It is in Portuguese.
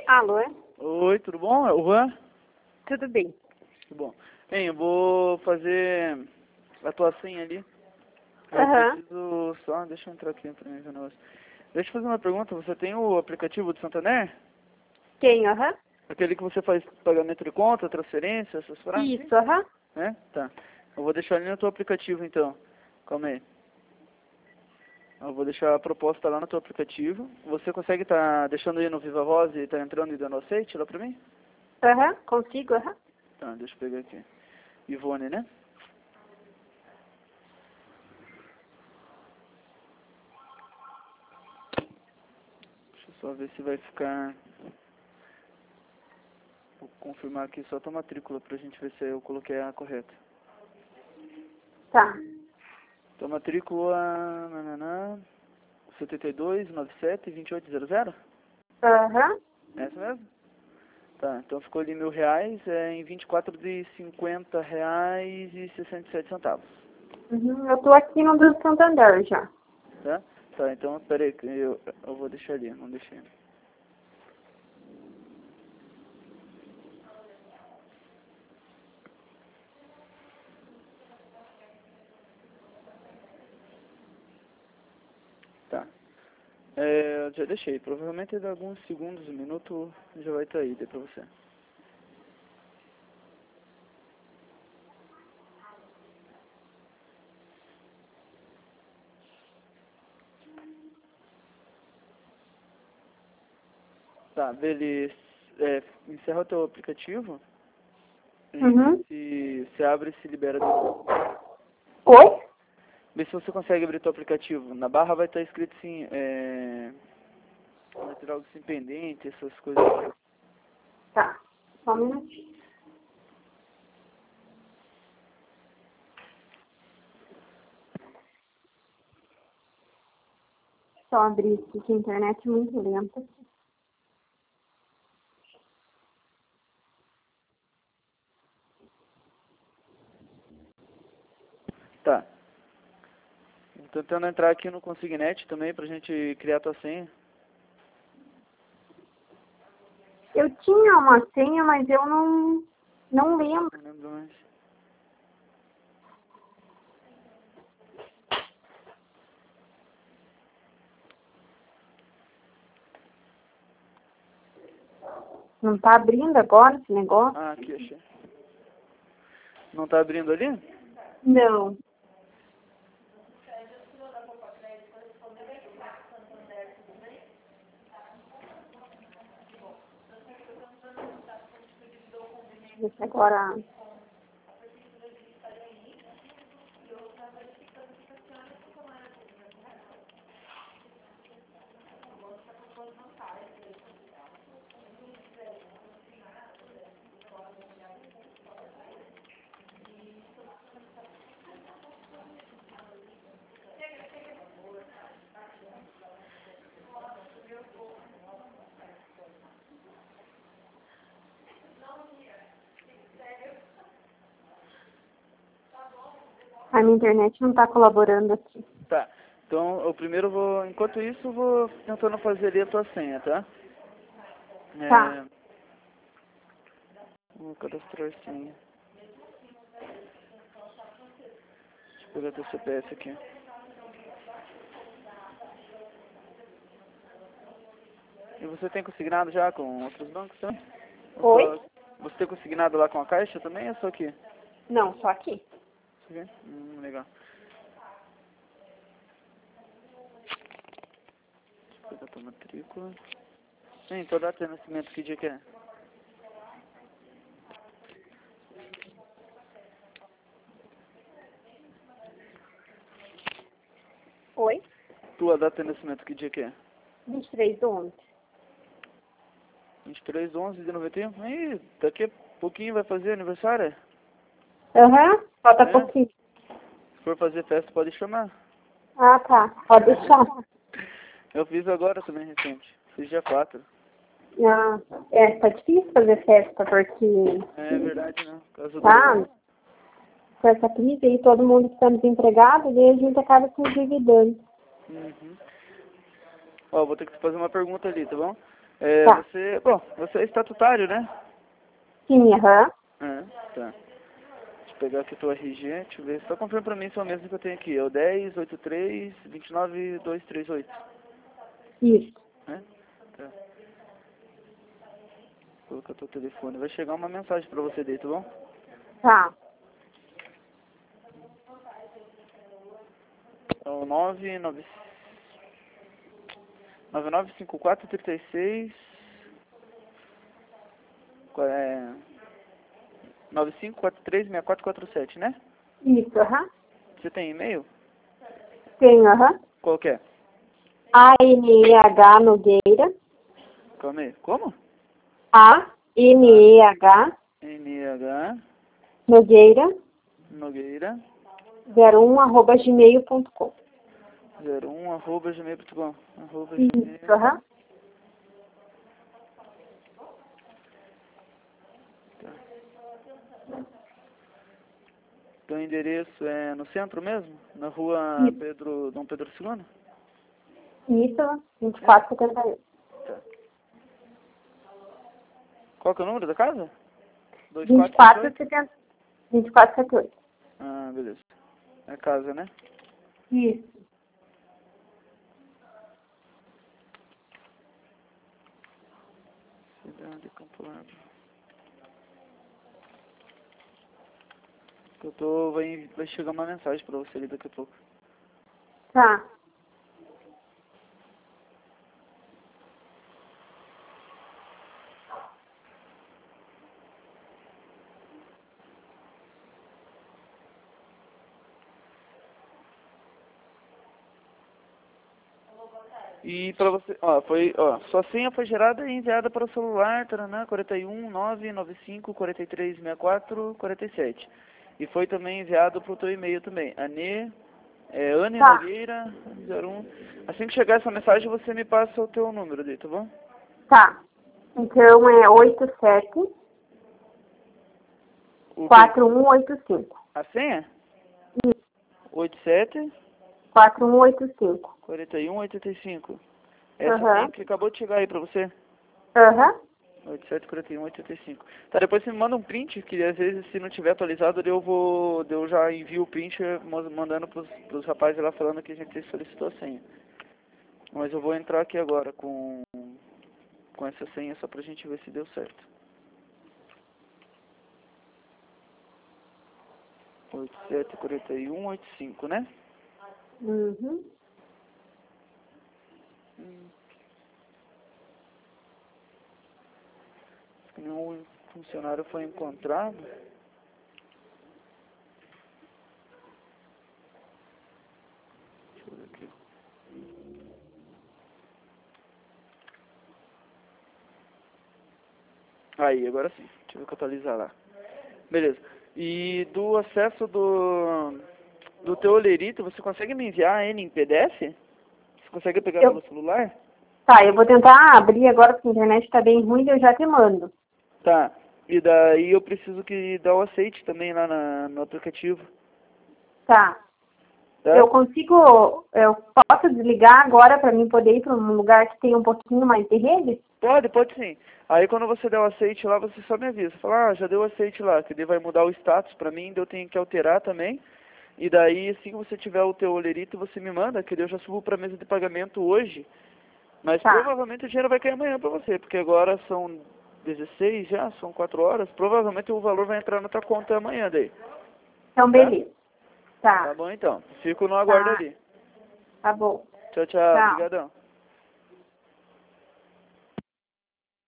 Alô? Oi, tudo bom? É o Juan? Tudo bem. Tudo bom. Bem, eu vou fazer a tua senha ali. Eu Aham. preciso só... Deixa eu entrar aqui pra mim ver o negócio. Deixa eu fazer uma pergunta. Você tem o aplicativo do Santander? Quem? Aham. Aquele que você faz pagamento de conta, transferência, essas frases? Isso, aham. É? Tá. Eu vou deixar ali no teu aplicativo, então. Calma aí. Eu vou deixar a proposta lá no teu aplicativo. Você consegue estar deixando aí no Viva Voz e tá entrando e dando aceite lá pra mim? Aham. Consigo, aham. Tá, deixa eu pegar aqui. Ivone, né? Deixa eu só ver se vai ficar... Vou confirmar aqui só a tua matrícula pra gente ver se eu coloquei a correta. Tá. Tua matrícula... 72 97 2800? Aham. É essa mesmo? Tá, então ficou ali R$ 1.000, em 24 de R$ 50,67, Uhum. Eu tô aqui no do Santander já. tá? Tá, então, peraí, que eu vou deixar ali, não deixei. Tá. Eu já deixei, provavelmente em alguns segundos, um minuto, já vai estar aí, daí pra você. Tá, beleza. Encerra o teu aplicativo Uhum. e se abre e se libera de novo. Oi? Vê se você consegue abrir teu aplicativo. Na barra vai estar escrito assim, vai ter algo assim pendente, essas coisas. Tá. Só um minutinho. Só abrir aqui que a internet é muito lenta. Tá. Tô tentando entrar aqui no Consignet também pra gente criar tua senha. Eu tinha uma senha, mas eu não lembro. Não lembro mais. Não tá abrindo agora esse negócio? Ah, aqui, achei. Não tá abrindo ali? Não. Deixa eu agora. A minha internet não tá colaborando aqui. Tá. Então, eu primeiro vou, enquanto isso, eu vou tentando fazer ali a tua senha, tá? Tá. Vou cadastrar a senha. Deixa eu pegar teu CPF aqui. E você tem consignado já com outros bancos também? Oi? Você tem consignado lá com a Caixa também ou é só aqui? Não, só aqui. Só aqui? Legal. Deixa eu pegar tua matrícula. Sim, tua data de nascimento, que dia que é? Oi? Tua data de nascimento, que dia que é? 23/11. 23/11 de 91? Ih, daqui a pouquinho vai fazer aniversário? Aham. Falta É? pouquinho. Se for fazer festa, pode chamar. Ah, tá. Pode deixar. Eu fiz agora também, recente. Fiz dia 4. Ah, tá difícil fazer festa, porque É verdade, né? Por causa tá com essa crise aí, todo mundo ficando desempregado, e a gente acaba se endividando. Uhum. Ó, vou ter que fazer uma pergunta ali, tá bom? Tá. Você é estatutário, né? Sim, aham. Tá. Deixa eu pegar aqui tua RG, deixa eu ver. Só confirma pra mim se é o mesmo que eu tenho aqui. É o 1083-29238. Isso. Né? Tá. Vou colocar teu telefone. Vai chegar uma mensagem pra você daí, tá bom? Tá. É o 995436 9543-6447, né? Isso, aham. Você tem e-mail? Tenho, aham. Qual que é? ANEH Nogueira. Calma aí. Como? ANEH NH Nogueira Nogueira 01@gmail.com. 01@gmail.com. Isso, aham. Tá. Teu endereço é no centro mesmo? Na rua Isso. Dom Pedro II? Isso, 2478. Tá. Qual que é o número da casa? 2470. 2478. Ah, beleza. É casa, né? Isso. Cidade Campo Largo. Vai chegar uma mensagem pra você ali daqui a pouco. Tá. E pra você, sua senha foi gerada e enviada para o celular, taraná, 41995436447. E foi também enviado para o teu e-mail também, Anne Tá. Nogueira 01. Assim que chegar essa mensagem, você me passa o teu número daí, tá bom? Tá. Então é 87 O quê? 4185. A senha? Isso. 87 4185. 4185. Essa Aham. senha que acabou de chegar aí pra você? Aham. 874185. Tá, depois você me manda um print, que às vezes se não tiver atualizado, eu já envio o print mandando pros rapazes lá falando que a gente solicitou a senha. Mas eu vou entrar aqui agora com essa senha só pra gente ver se deu certo. 874185, né? Uhum. Nenhum funcionário foi encontrado. Deixa eu ver aqui. Aí, agora sim. Deixa eu atualizar lá. Beleza. E do acesso do teu olerito, você consegue me enviar ele em PDF? Você consegue pegar pelo celular? Tá, eu vou tentar abrir agora porque a internet tá bem ruim e eu já te mando. Tá. E daí eu preciso que dar o aceite também lá no aplicativo. Tá. Tá? Eu posso desligar agora para mim poder ir para um lugar que tenha um pouquinho mais de rede? Pode sim. Aí quando você der o aceite lá, você só me avisa. Fala, já deu o aceite lá, que daí vai mudar o status pra mim, daí eu tenho que alterar também. E daí, assim que você tiver o teu olerito, você me manda, que daí eu já subo pra mesa de pagamento hoje. Mas Tá. provavelmente o dinheiro vai cair amanhã pra você, porque agora são 16 já, são 4 horas. Provavelmente o valor vai entrar na tua conta amanhã daí. Então, Tá? beleza. Tá. Tá bom então. Fico no aguardo ali. Tá bom. Tchau, tchau. Tchau. Obrigadão.